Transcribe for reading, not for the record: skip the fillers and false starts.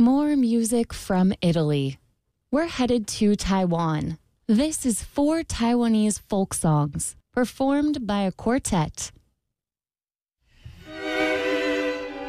More music from Italy. We're headed to Taiwan. This is 4 Taiwanese folk songs performed by a quartet.